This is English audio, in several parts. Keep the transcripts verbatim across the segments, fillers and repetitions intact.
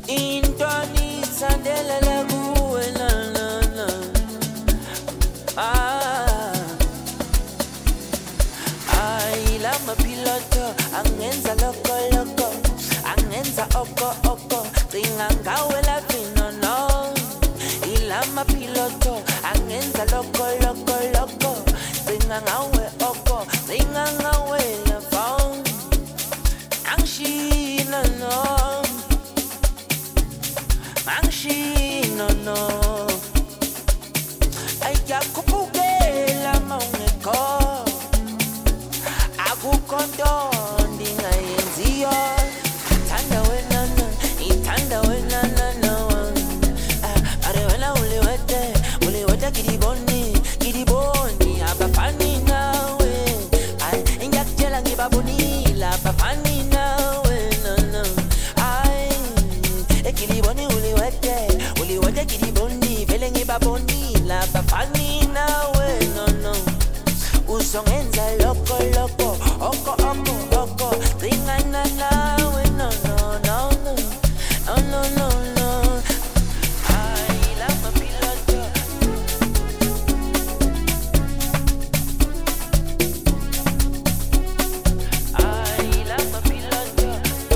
Intoni sandelela kuwe na na na. Ah, ay lama piloto angenza loko loko, angenza oko oko, tinga ngawe la vino no. Ilama piloto angenza loko loko loko, tinga ngawe oko, tinga ngawe la phone. Angshi no no, angshi no no. Ayakupukela maungeko, akukondo ndingayenziyo. Ithanda wena na, ithanda wena na na. Ah, are wena uliwete, uliwete kidiboni, kidiboni abafani nawe. Ay, ngiyakutshela ngibabonile abafani nawe na na. Ay, ekidiboni uliwete, uliwete kidiboni, vele ngibabonile abafani nawe no no. Uzongenza loko loko, oko oko oko, ringana nawe no no no no, no no no no. Ay, lama piloto. Ay, lama piloto.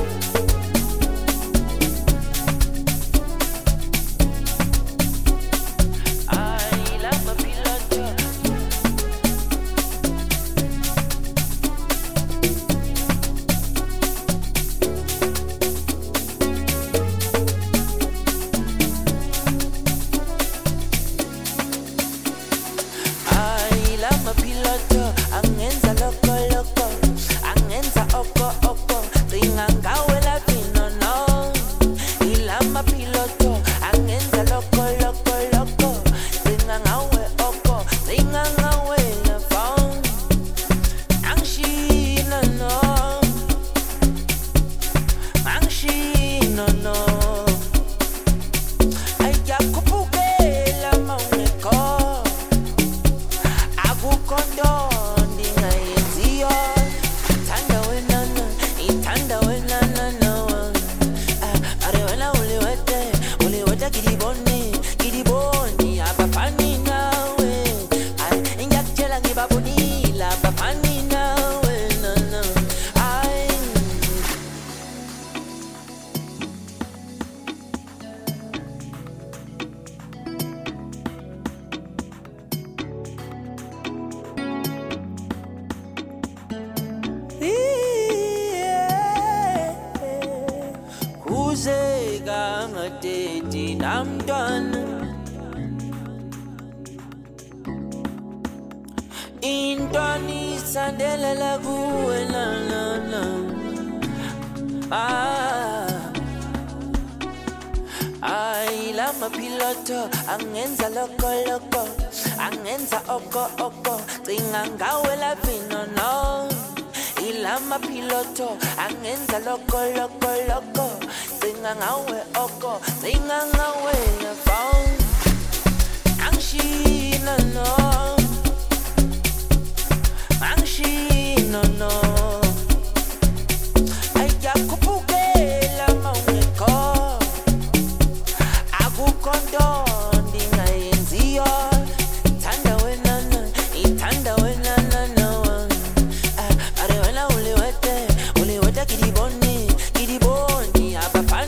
Ay, lama piloto. Ay, lama piloto, angenza loko loko, angenza oko oko, ringa ngawe la vino no. Ilama piloto, angenza loko loko loko, ringa ngawe oko, ringa ngawe la phone. Angshi no no, angshi no no. Ayakupukela maungeko, akukondo ndingayenziyo. Ithanda wena na, ithanda wena na na. Ah, are wena uliwete, uliwete kidiboni, kidiboni abafani nawe. Ay, ngiyakutshela ngibabonile abafani nawe na na. Ay, kuzeka ngadedi namntwana. Intoni sandelela kuwe na na na. Ah, ay lama piloto angenza loko loko, angenza oko oko, tinga ngawe la vino no. Ilama piloto angenza loko loko loko, tinga ngawe oko, tinga ngawe la phone. Angshi no no, angshi no no. Ayakupukela maungeko, akukondo ndingayenziyo. Ithanda wena na, ithanda wena na na. Ah, are wena uliwete, uliwete kidiboni, kidiboni abafani